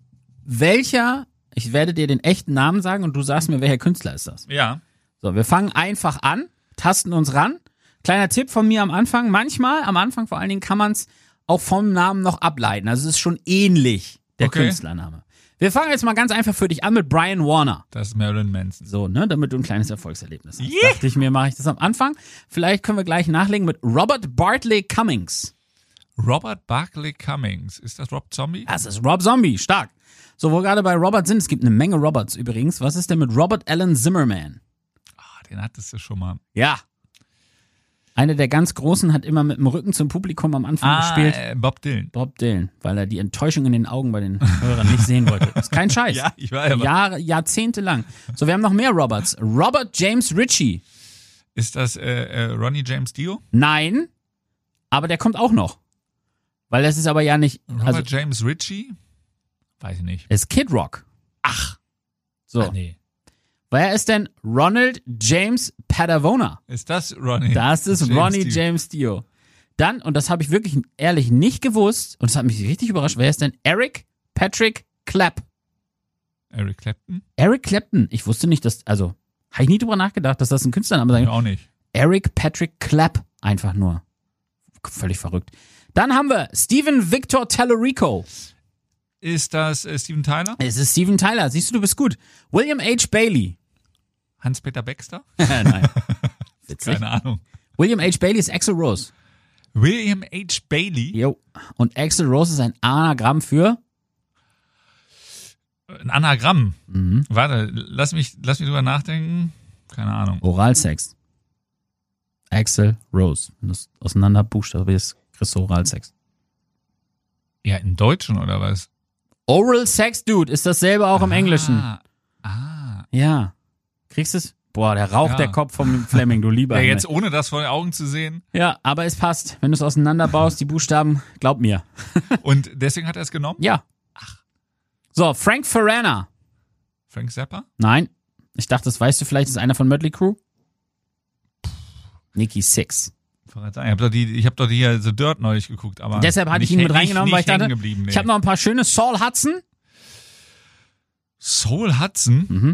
ich werde dir den echten Namen sagen und du sagst mir, welcher Künstler ist das. Ja. So, wir fangen einfach an, tasten uns ran. Kleiner Tipp von mir am Anfang. Manchmal, am Anfang vor allen Dingen, kann man es auch vom Namen noch ableiten. Also es ist schon ähnlich, der Künstlername. Wir fangen jetzt mal ganz einfach für dich an mit Brian Warner. Das ist Marilyn Manson. So, ne, damit du ein kleines Erfolgserlebnis hast. Dachte ich mir, mache ich das am Anfang. Vielleicht können wir gleich nachlegen mit Robert Bartley Cummings. Robert Bartley Cummings. Ist das Rob Zombie? Das ist Rob Zombie, stark. So, wo wir gerade bei Robert sind, es gibt eine Menge Roberts übrigens. Was ist denn mit Robert Allen Zimmerman? Den hattest du schon mal. Ja. Einer der ganz Großen hat immer mit dem Rücken zum Publikum am Anfang gespielt. Bob Dylan. Bob Dylan, weil er die Enttäuschung in den Augen bei den Hörern nicht sehen wollte. Das ist kein Scheiß. Ja, ich war aber. Jahrzehnte lang. So, wir haben noch mehr Roberts. Robert James Ritchie. Ist das Ronnie James Dio? Nein, aber der kommt auch noch. Weil das ist aber ja nicht... Robert James Ritchie? Weiß ich nicht. Es ist Kid Rock. Ach. So. Ach, nee. Wer ist denn Ronald James Padavona? Ist das Ronnie? Das ist James Ronnie Dio? James Dio. Dann, und das habe ich wirklich ehrlich nicht gewusst, und das hat mich richtig überrascht, wer ist denn Eric Patrick Clapp? Eric Clapton? Eric Clapton. Ich wusste nicht, habe ich nie drüber nachgedacht, dass das ein Künstlername sein Ich kann. auch nicht. Eric Patrick Clapp. Einfach nur. Völlig verrückt. Dann haben wir Steven Victor Tallarico. Ist das Steven Tyler? Es ist Steven Tyler. Siehst du bist gut. William H. Bailey. Hans-Peter Baxter? Nein. Witzig. Keine Ahnung. William H. Bailey ist Axl Rose. William H. Bailey? Jo. Und Axl Rose ist ein Anagramm für? Ein Anagramm. Warte, lass mich drüber nachdenken. Keine Ahnung. Oralsex. Axl Rose. Wenn du es auseinander buchstabierst, kriegst du Oralsex. Ja, im Deutschen oder was? Oral Sex, Dude, ist dasselbe auch im Englischen. Ah. Ja. Kriegst du es? Boah, der raucht Ja. der Kopf vom Fleming, du lieber. Ja, Himmel. jetzt ohne das vor den Augen zu sehen. Ja, aber es passt. Wenn du es auseinanderbaust, die Buchstaben, glaub mir. Und deswegen hat er es genommen? Ja. So, Frank Farana. Frank Zappa? Nein. Ich dachte, das weißt du vielleicht, das ist einer von Mötley Crüe. Nikki Sixx. Ich hab doch hier The Dirt neulich geguckt, aber Deshalb hatte ich ihn mit reingenommen, weil ich dachte, ich habe noch ein paar schöne. Saul Hudson. Saul Hudson? Mhm.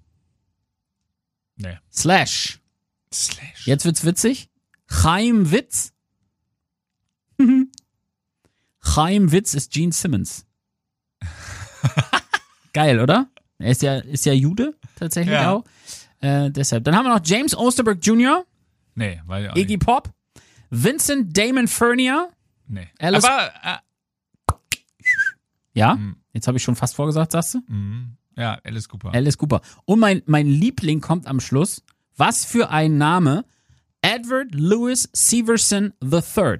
Nee. Slash. Jetzt wird's witzig. Chaim Witz. Chaim Witz ist Gene Simmons. Geil, oder? Er ist ja Jude, tatsächlich Ja. auch. Deshalb. Dann haben wir noch James Osterberg Jr., Nee, weil ja Iggy Pop. Vincent Damon Furnier. Nee. Alice- Aber, Ja, jetzt habe ich schon fast vorgesagt, sagst du? ja, Alice Cooper. Alice Cooper. Und mein Liebling kommt am Schluss. Was für ein Name? Edward Louis Severson III.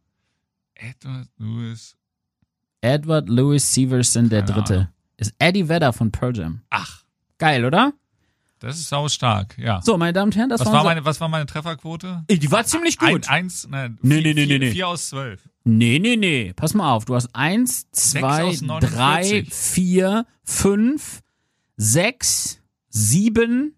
Edward Louis Severson der Keine Dritte. Ahnung. Ist Eddie Vedder von Pearl Jam. Ach, Geil, oder? das ist sau stark, ja. So, meine Damen und Herren, das war unser... Was war meine Trefferquote? Die war ziemlich gut. Nee. 4 aus 12. Nee. Pass mal auf. Du hast 1, 2, aus 3, 49. 4, 5, 6, 7.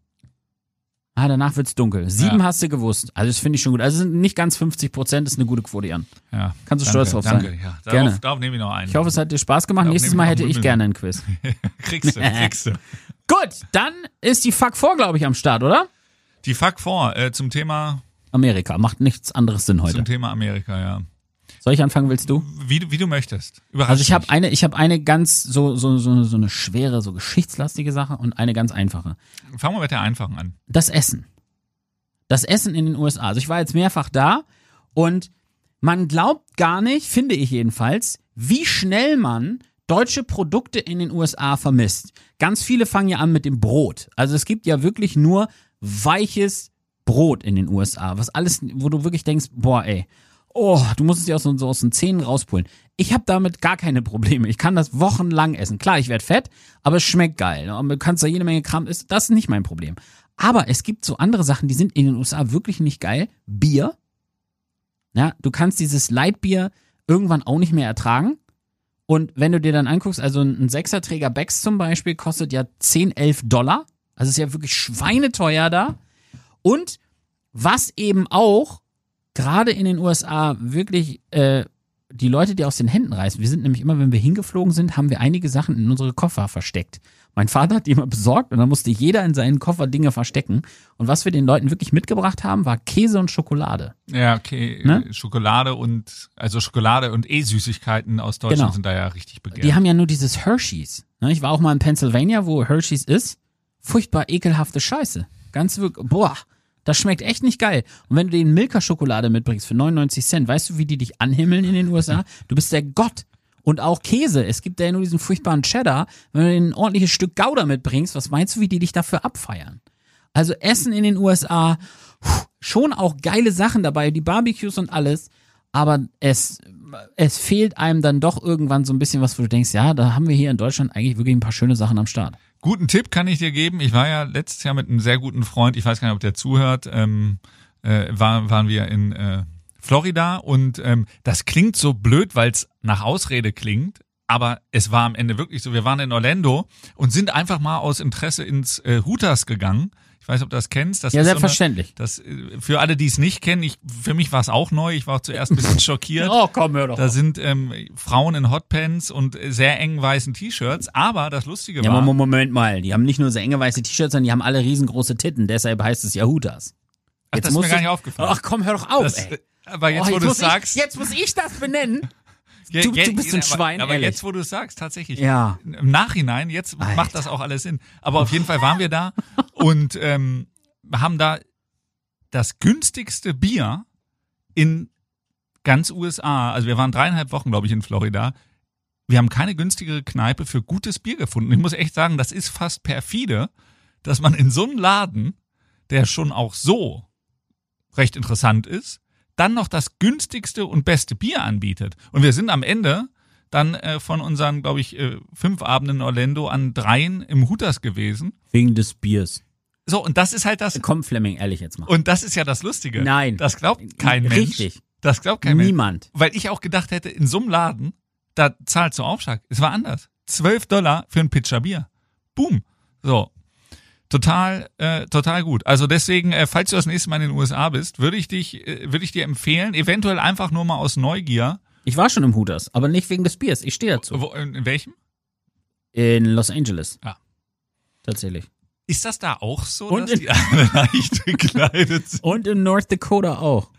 Danach wird's dunkel. 7 Ja. hast du gewusst. Also das finde ich schon gut. Also es sind nicht ganz 50%, ist eine gute Quote, Jan. Ja. Kannst du stolz drauf sein. Danke, ja. Gerne. Darauf nehme ich noch einen. Ich hoffe, es hat dir Spaß gemacht. Darauf Nächstes nehme Mal ich hätte noch ich Müll gerne einen Quiz. kriegst du. Gut, dann ist die Fuck 4, glaube ich, am Start, oder? Die Fuck 4 zum Thema Amerika. Macht nichts anderes Sinn heute. Amerika, ja. Soll ich anfangen, willst du? Wie du möchtest. Überrasch Also ich mich. habe eine ganz so eine schwere, so geschichtslastige Sache und eine ganz einfache. Fangen wir mit der einfachen an. Das Essen. Das Essen in den USA. Also ich war jetzt mehrfach da und man glaubt gar nicht, finde ich jedenfalls, wie schnell man deutsche Produkte in den USA vermisst. Ganz viele fangen ja an mit dem Brot. Also es gibt ja wirklich nur weiches Brot in den USA. Was alles, wo du wirklich denkst, boah ey, du musst es dir aus den Zähnen rauspulen. Ich habe damit gar keine Probleme. Ich kann das wochenlang essen. Klar, ich werde fett, aber es schmeckt geil. Und du kannst da jede Menge Kram essen. Das ist nicht mein Problem. Aber es gibt so andere Sachen, die sind in den USA wirklich nicht geil. Bier. Ja, du kannst dieses Lightbier irgendwann auch nicht mehr ertragen. Und wenn du dir dann anguckst, also ein 6er-Träger Becks zum Beispiel kostet ja $10-11. Also ist ja wirklich schweineteuer da. Und was eben auch gerade in den USA wirklich die Leute, die aus den Händen reißen. Wir sind nämlich immer, wenn wir hingeflogen sind, haben wir einige Sachen in unsere Koffer versteckt. Mein Vater hat die immer besorgt und dann musste jeder in seinen Koffer Dinge verstecken. Und was wir den Leuten wirklich mitgebracht haben, war Käse und Schokolade. Ja, okay. Ne? Schokolade und Süßigkeiten aus Deutschland Genau. sind da ja richtig begehrt. Die haben ja nur dieses Hershey's. Ne? Ich war auch mal in Pennsylvania, wo Hershey's ist. Furchtbar ekelhafte Scheiße. Ganz wirklich, das schmeckt echt nicht geil. Und wenn du den Milka-Schokolade mitbringst für 99 Cent, weißt du, wie die dich anhimmeln in den USA? Du bist der Gott. Und auch Käse. Es gibt ja nur diesen furchtbaren Cheddar. Wenn du ein ordentliches Stück Gouda mitbringst, was meinst du, wie die dich dafür abfeiern? Also Essen in den USA, schon auch geile Sachen dabei, die Barbecues und alles. Aber es fehlt einem dann doch irgendwann so ein bisschen was, wo du denkst, ja, da haben wir hier in Deutschland eigentlich wirklich ein paar schöne Sachen am Start. Guten Tipp kann ich dir geben. Ich war ja letztes Jahr mit einem sehr guten Freund, ich weiß gar nicht, ob der zuhört, waren wir in Florida und das klingt so blöd, weil es nach Ausrede klingt, aber es war am Ende wirklich so. Wir waren in Orlando und sind einfach mal aus Interesse ins Hooters gegangen. Ich weiß nicht, ob du das kennst. Das Ja, ist selbstverständlich. Für alle, die es nicht kennen, für mich war es auch neu. Ich war auch zuerst ein bisschen schockiert. Oh, komm, hör doch. Da sind Frauen in Hotpants und sehr engen weißen T-Shirts. Aber das Lustige Ja, war... aber Moment mal, die haben nicht nur so enge weiße T-Shirts, sondern die haben alle riesengroße Titten, deshalb heißt es ja Hooters. Ach, das ist mir gar nicht aufgefallen. Ach komm, hör doch auf, ey. Aber jetzt, wo du es sagst... Jetzt muss ich das benennen. Ja, Du bist ein Schwein, aber ehrlich. jetzt, wo du es sagst, tatsächlich. Ja. Im Nachhinein, jetzt Alter. macht das auch alles Sinn. Aber auf jeden Fall waren wir da und haben da das günstigste Bier in ganz USA. Also wir waren 3,5 Wochen, glaube ich, in Florida. Wir haben keine günstigere Kneipe für gutes Bier gefunden. Ich muss echt sagen, das ist fast perfide, dass man in so einem Laden, der schon auch so recht interessant ist, dann noch das günstigste und beste Bier anbietet. Und wir sind am Ende dann von unseren, glaube ich, 5 Abenden in Orlando an 3 im Hooters gewesen. Wegen des Biers. So, und das ist halt das. Komm, Fleming, ehrlich jetzt mal. Und das ist ja das Lustige. Nein. Das glaubt kein Mensch. Richtig. Das glaubt kein Mensch. Niemand. Weil ich auch gedacht hätte, in so einem Laden, da zahlst du Aufschlag. Es war anders. $12 für ein Pitcher Bier. Boom. So. Total gut. Also deswegen, falls du das nächste Mal in den USA bist, würde ich dir empfehlen, eventuell einfach nur mal aus Neugier. Ich war schon im Hooters, aber nicht wegen des Biers. Ich stehe dazu. In welchem? In Los Angeles. Ja. Tatsächlich. Ist das da auch so, Und dass die alle leicht gekleidet sind? Und in North Dakota auch.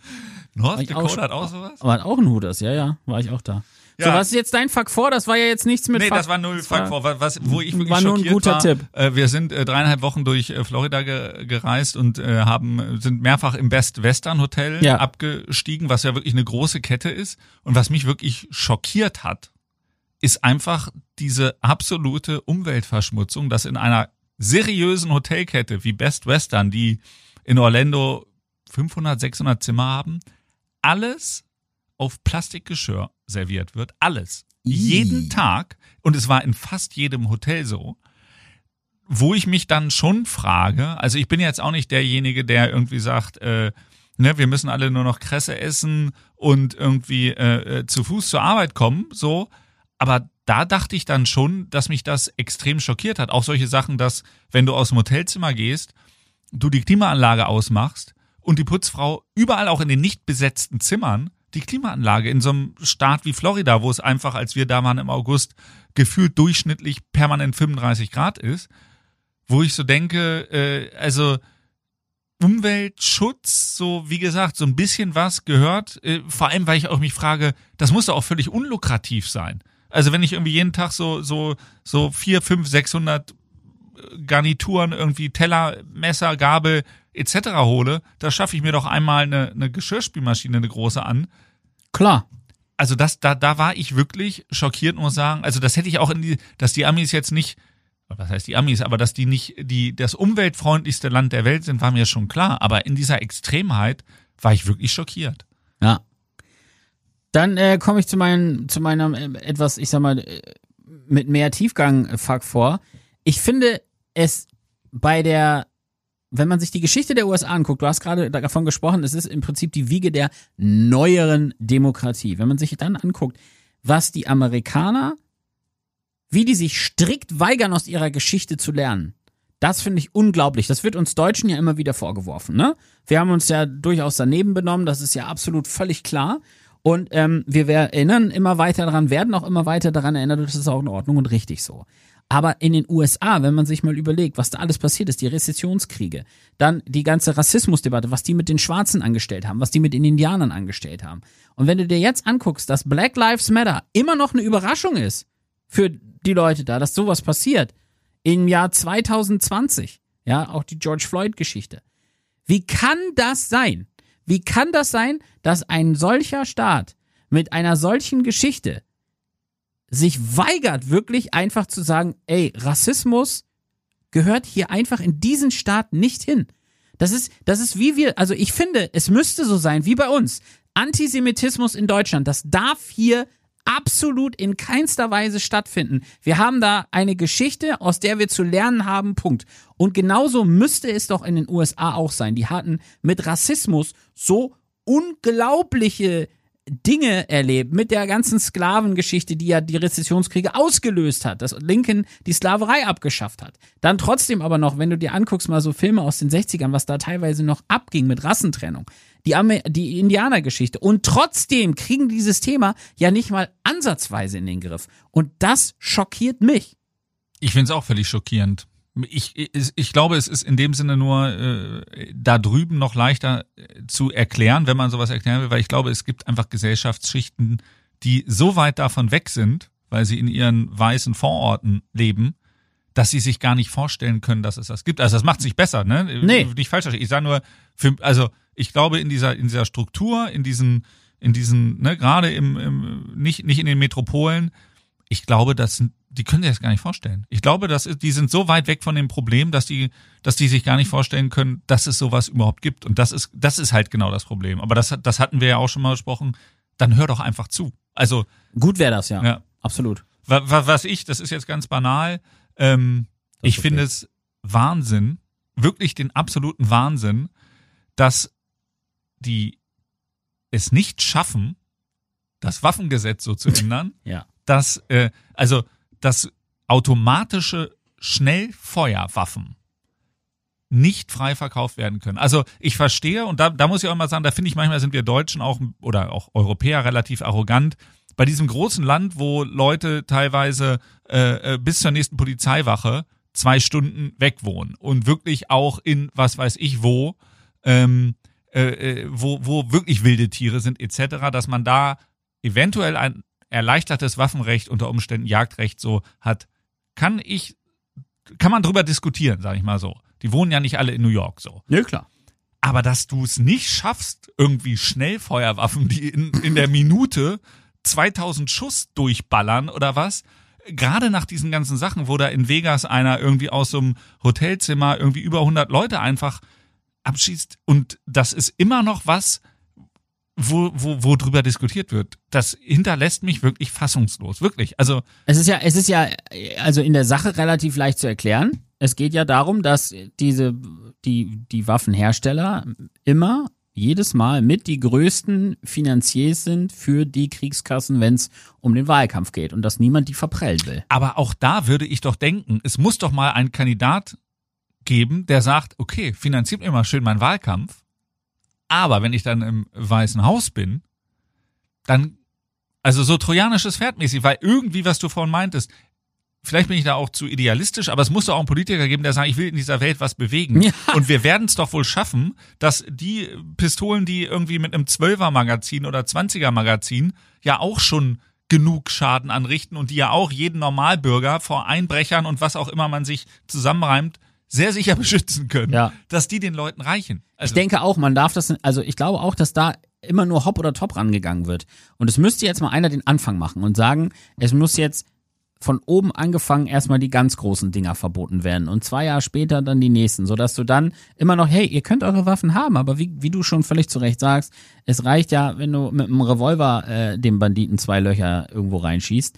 North Dakota hat auch sowas? Aber hat auch ein Hooters, ja, war ich auch da. Ja. So, was ist jetzt dein Fuck vor? Das war ja jetzt nichts mit Fuck. Nee, das war null Fuck vor. Wo ich wirklich war nur ein guter Tipp. Wir sind 3,5 Wochen durch Florida gereist und sind mehrfach im Best Western Hotel abgestiegen, was ja wirklich eine große Kette ist. Und was mich wirklich schockiert hat, ist einfach diese absolute Umweltverschmutzung, dass in einer seriösen Hotelkette wie Best Western, die in Orlando 500, 600 Zimmer haben, alles auf Plastikgeschirr serviert wird. Alles. Jeden Tag. Und es war in fast jedem Hotel so. Wo ich mich dann schon frage, also ich bin jetzt auch nicht derjenige, der irgendwie sagt, wir müssen alle nur noch Kresse essen und irgendwie zu Fuß zur Arbeit kommen, so. Aber da dachte ich dann schon, dass mich das extrem schockiert hat. Auch solche Sachen, dass, wenn du aus dem Hotelzimmer gehst, du die Klimaanlage ausmachst und die Putzfrau überall auch in den nicht besetzten Zimmern die Klimaanlage in so einem Staat wie Florida, wo es einfach, als wir da waren im August, gefühlt durchschnittlich permanent 35 Grad ist, wo ich so denke, also Umweltschutz, so wie gesagt, so ein bisschen was gehört, vor allem, weil ich auch mich frage, das muss doch auch völlig unlukrativ sein. Also wenn ich irgendwie jeden Tag so 4, 5, 600 Garnituren, irgendwie Teller, Messer, Gabel etc. hole, da schaffe ich mir doch einmal eine Geschirrspülmaschine, eine große an. Klar. Also da war ich wirklich schockiert, muss sagen. Also das hätte ich auch dass die Amis jetzt nicht, was heißt die Amis, aber dass die nicht das umweltfreundlichste Land der Welt sind, war mir schon klar. Aber in dieser Extremheit war ich wirklich schockiert. Ja. Dann komme ich zu meinem etwas, ich sag mal, mit mehr Tiefgang Fuck vor. Ich finde es wenn man sich die Geschichte der USA anguckt, du hast gerade davon gesprochen, es ist im Prinzip die Wiege der neueren Demokratie. Wenn man sich dann anguckt, was die Amerikaner, wie die sich strikt weigern, aus ihrer Geschichte zu lernen, das finde ich unglaublich. Das wird uns Deutschen ja immer wieder vorgeworfen, ne? Wir haben uns ja durchaus daneben benommen, das ist ja absolut völlig klar. Und wir erinnern immer weiter daran, werden auch immer weiter daran erinnert, das ist auch in Ordnung und richtig so. Aber in den USA, wenn man sich mal überlegt, was da alles passiert ist, die Rezessionskriege, dann die ganze Rassismusdebatte, was die mit den Schwarzen angestellt haben, was die mit den Indianern angestellt haben. Und wenn du dir jetzt anguckst, dass Black Lives Matter immer noch eine Überraschung ist für die Leute da, dass sowas passiert, im Jahr 2020, ja, auch die George Floyd-Geschichte. Wie kann das sein? Wie kann das sein, dass ein solcher Staat mit einer solchen Geschichte sich weigert, wirklich einfach zu sagen, ey, Rassismus gehört hier einfach in diesen Staat nicht hin. Das ist also ich finde, es müsste so sein wie bei uns. Antisemitismus in Deutschland, das darf hier absolut in keinster Weise stattfinden. Wir haben da eine Geschichte, aus der wir zu lernen haben, Punkt. Und genauso müsste es doch in den USA auch sein. Die hatten mit Rassismus so unglaubliche Dinge erlebt, mit der ganzen Sklavengeschichte, die ja die Rezessionskriege ausgelöst hat, dass Lincoln die Sklaverei abgeschafft hat. Dann trotzdem aber noch, wenn du dir anguckst, mal so Filme aus den 60ern, was da teilweise noch abging mit Rassentrennung, die Indianergeschichte. Und trotzdem kriegen dieses Thema ja nicht mal ansatzweise in den Griff. Und das schockiert mich. Ich finde es auch völlig schockierend. Ich glaube, es ist in dem Sinne nur da drüben noch leichter zu erklären, wenn man sowas erklären will, weil ich glaube, es gibt einfach Gesellschaftsschichten, die so weit davon weg sind, weil sie in ihren weißen Vororten leben, dass sie sich gar nicht vorstellen können, dass es das gibt. Also das macht es nicht besser, ne? Nee. Nicht falsch verstehen. Ich sage nur, ich glaube in dieser Struktur, in diesen, ne, gerade nicht in den Metropolen, ich glaube, die können sich das gar nicht vorstellen. Ich glaube, die sind so weit weg von dem Problem, dass die sich gar nicht vorstellen können, dass es sowas überhaupt gibt. Und das ist halt genau das Problem. Aber das hatten wir ja auch schon mal besprochen. Dann hör doch einfach zu. Also gut wäre das, ja. Absolut. Das ist jetzt ganz banal. Ich finde es Wahnsinn, wirklich den absoluten Wahnsinn, dass die es nicht schaffen, das Waffengesetz so zu ändern, ja. dass automatische Schnellfeuerwaffen nicht frei verkauft werden können. Also ich verstehe, und da muss ich auch mal sagen, da finde ich manchmal sind wir Deutschen auch oder auch Europäer relativ arrogant, bei diesem großen Land, wo Leute teilweise bis zur nächsten Polizeiwache 2 Stunden weg wohnen und wirklich auch in was weiß ich wo wo wirklich wilde Tiere sind etc., dass man da eventuell ein erleichtertes Waffenrecht, unter Umständen Jagdrecht so hat, kann man drüber diskutieren, sag ich mal so. Die wohnen ja nicht alle in New York so. Ja, klar. Aber dass du es nicht schaffst, irgendwie Schnellfeuerwaffen, die in der Minute 2000 Schuss durchballern oder was, gerade nach diesen ganzen Sachen, wo da in Vegas einer irgendwie aus so einem Hotelzimmer irgendwie über 100 Leute einfach abschießt und das ist immer noch was, wo drüber diskutiert wird. Das hinterlässt mich wirklich fassungslos. Wirklich. Also. Es ist ja also in der Sache relativ leicht zu erklären. Es geht ja darum, dass die Waffenhersteller immer jedes Mal mit die größten Finanziers sind für die Kriegskassen, wenn es um den Wahlkampf geht und dass niemand die verprellen will. Aber auch da würde ich doch denken, es muss doch mal einen Kandidat geben, der sagt, okay, finanziert mir mal schön meinen Wahlkampf, aber wenn ich dann im Weißen Haus bin, dann, also so trojanisches Pferd mäßig, weil irgendwie, was du vorhin meintest, vielleicht bin ich da auch zu idealistisch, aber es muss doch auch einen Politiker geben, der sagt, ich will in dieser Welt was bewegen. Ja. Und wir werden es doch wohl schaffen, dass die Pistolen, die irgendwie mit einem 12er-Magazin oder 20er-Magazin ja auch schon genug Schaden anrichten und die ja auch jeden Normalbürger vor Einbrechern und was auch immer man sich zusammenreimt, sehr sicher beschützen können, ja, dass die den Leuten reichen. Also, ich denke auch, ich glaube auch, dass da immer nur hopp oder top rangegangen wird. Und es müsste jetzt mal einer den Anfang machen und sagen, es muss jetzt von oben angefangen erstmal die ganz großen Dinger verboten werden und 2 Jahre später dann die nächsten, sodass du dann immer noch, hey, ihr könnt eure Waffen haben, aber wie du schon völlig zu Recht sagst, es reicht ja, wenn du mit einem Revolver dem Banditen 2 Löcher irgendwo reinschießt.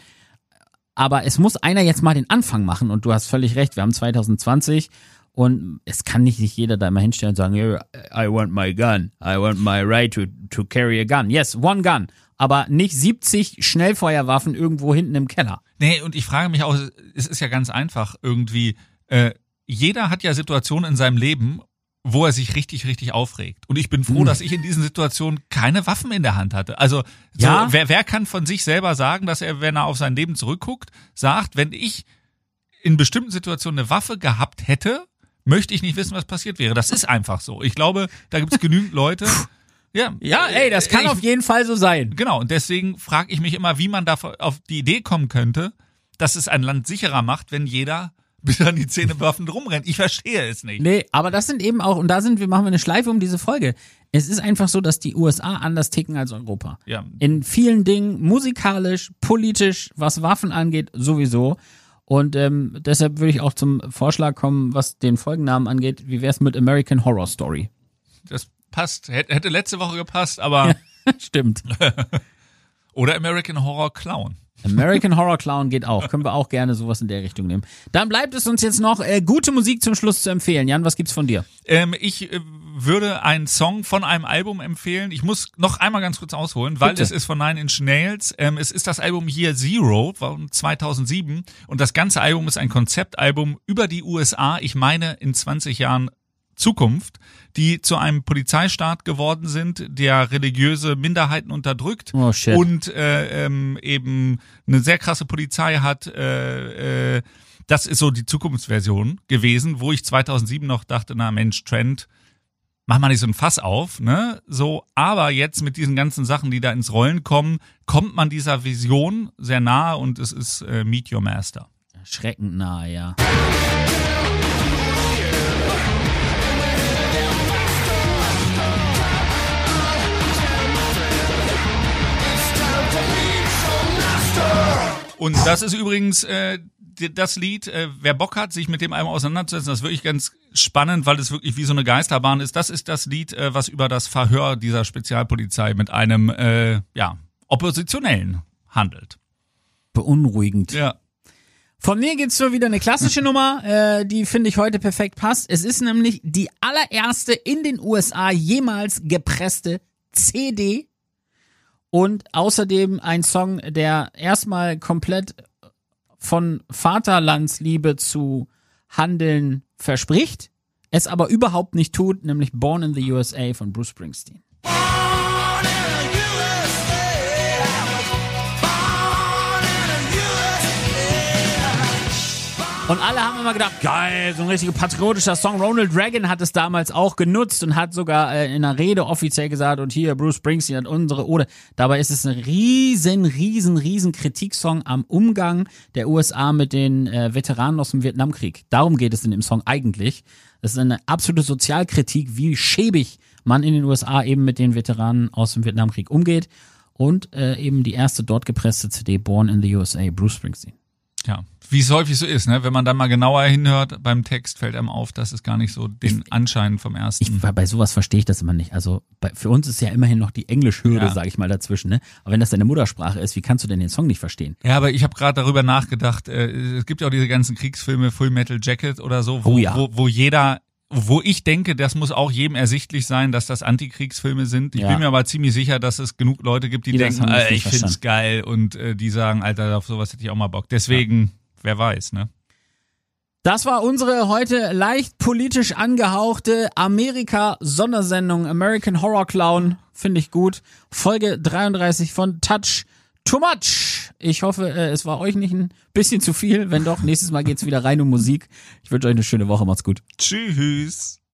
Aber es muss einer jetzt mal den Anfang machen und du hast völlig recht, wir haben 2020 und es kann nicht sich jeder da immer hinstellen und sagen, yeah, I want my gun, I want my right to carry a gun. Yes, one gun, aber nicht 70 Schnellfeuerwaffen irgendwo hinten im Keller. Nee, und ich frage mich auch, es ist ja ganz einfach irgendwie, jeder hat ja Situationen in seinem Leben, wo er sich richtig, richtig aufregt. Und ich bin froh, dass ich in diesen Situationen keine Waffen in der Hand hatte. Also so, ja. Wer kann von sich selber sagen, dass er, wenn er auf sein Leben zurückguckt, sagt, wenn ich in bestimmten Situationen eine Waffe gehabt hätte, möchte ich nicht wissen, was passiert wäre. Das ist einfach so. Ich glaube, da gibt es genügend Leute. Ja, das kann auf jeden Fall so sein. Genau, und deswegen frage ich mich immer, wie man da auf die Idee kommen könnte, dass es ein Land sicherer macht, wenn jeder bis an die Zähne bewaffnet rumrennt. Ich verstehe es nicht. Nee, aber das sind eben auch, und machen wir eine Schleife um diese Folge. Es ist einfach so, dass die USA anders ticken als Europa. Ja. In vielen Dingen, musikalisch, politisch, was Waffen angeht, sowieso. Und deshalb würde ich auch zum Vorschlag kommen, was den Folgennamen angeht. Wie wär's mit American Horror Story? Das passt. Hätte letzte Woche gepasst, aber... Stimmt. Oder American Horror Clown. American Horror Clown geht auch. Können wir auch gerne sowas in der Richtung nehmen. Dann bleibt es uns jetzt noch, gute Musik zum Schluss zu empfehlen. Jan, was gibt's von dir? Ich würde einen Song von einem Album empfehlen. Ich muss noch einmal ganz kurz ausholen, weil Bitte. Es ist von Nine Inch Nails. Es ist das Album Year Zero von 2007 und das ganze Album ist ein Konzeptalbum über die USA, ich meine in 20 Jahren Zukunft, die zu einem Polizeistaat geworden sind, der religiöse Minderheiten unterdrückt und eben eine sehr krasse Polizei hat. Das ist so die Zukunftsversion gewesen, wo ich 2007 noch dachte, na Mensch, Trend, mach mal nicht so ein Fass auf, ne? So, aber jetzt mit diesen ganzen Sachen, die da ins Rollen kommen, kommt man dieser Vision sehr nahe und es ist Meet Your Master. Schreckend nahe, ja. Und das ist übrigens das Lied, wer Bock hat, sich mit dem Album auseinanderzusetzen, das ist wirklich ganz spannend, weil es wirklich wie so eine Geisterbahn ist. Das ist das Lied, was über das Verhör dieser Spezialpolizei mit einem Oppositionellen handelt. Beunruhigend. Ja. Von mir gibt's so wieder eine klassische Nummer, die finde ich heute perfekt passt. Es ist nämlich die allererste in den USA jemals gepresste CD. Und außerdem ein Song, der erstmal komplett von Vaterlandsliebe zu handeln verspricht, es aber überhaupt nicht tut, nämlich Born in the USA von Bruce Springsteen. Und alle haben immer gedacht, geil, so ein richtiger patriotischer Song. Ronald Reagan hat es damals auch genutzt und hat sogar in einer Rede offiziell gesagt, und hier, Bruce Springsteen hat unsere Ode. Dabei ist es ein riesen Kritiksong am Umgang der USA mit den Veteranen aus dem Vietnamkrieg. Darum geht es in dem Song eigentlich. Das ist eine absolute Sozialkritik, wie schäbig man in den USA eben mit den Veteranen aus dem Vietnamkrieg umgeht. Und eben die erste dort gepresste CD, Born in the USA, Bruce Springsteen. Ja, wie es häufig so ist, ne? Wenn man dann mal genauer hinhört beim Text, fällt einem auf, dass es gar nicht so den Anschein vom ersten. Bei sowas verstehe ich das immer nicht. Also für uns ist ja immerhin noch die Englischhürde, sage ich mal, dazwischen. Ne? Aber wenn das deine Muttersprache ist, wie kannst du denn den Song nicht verstehen? Ja, aber ich habe gerade darüber nachgedacht, es gibt ja auch diese ganzen Kriegsfilme, Full Metal Jacket oder so, wo ich denke, das muss auch jedem ersichtlich sein, dass das Antikriegsfilme sind. Ich bin mir aber ziemlich sicher, dass es genug Leute gibt, die denken, ich find's geil, und die sagen, Alter, auf sowas hätte ich auch mal Bock. Deswegen, wer weiß, ne? Das war unsere heute leicht politisch angehauchte Amerika-Sondersendung, American Horror Clown, finde ich gut. Folge 33 von Touch Too Much. Ich hoffe, es war euch nicht ein bisschen zu viel. Wenn doch, nächstes Mal geht's wieder rein um Musik. Ich wünsche euch eine schöne Woche. Macht's gut. Tschüss.